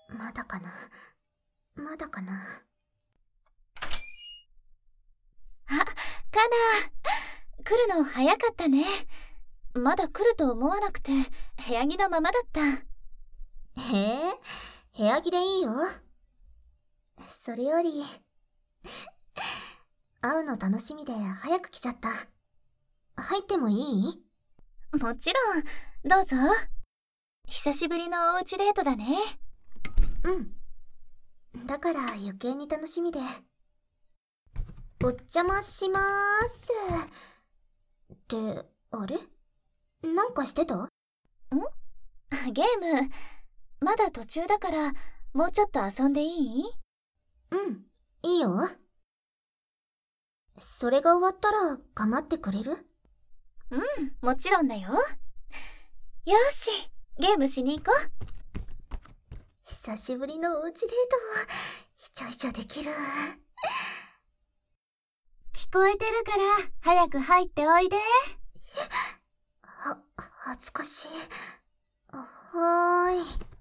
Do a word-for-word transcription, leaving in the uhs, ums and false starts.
まだかな。まだかな。 あ、カナ。来るの早かったね。まだ来ると思わなくて部屋着のままだった。 へえ、部屋着でいいよ。それより会うの楽しみで早く来ちゃった。入ってもいい？ もちろん、どうぞ。久しぶりのおうちデートだね。 うん。だから余計に楽しみで。お邪魔しまーす。ってあれ？なんかしてた？ん？ ゲームまだ途中だからもうちょっと遊んでいい？ うん、いいよ。それが終わったら構ってくれる？ うん、もちろんだよ。よし、ゲームしに行こう。 久しぶりのおうちデート、イチャイチャできる。 聞こえてるから早く入っておいで。 は、恥ずかしい。はーい。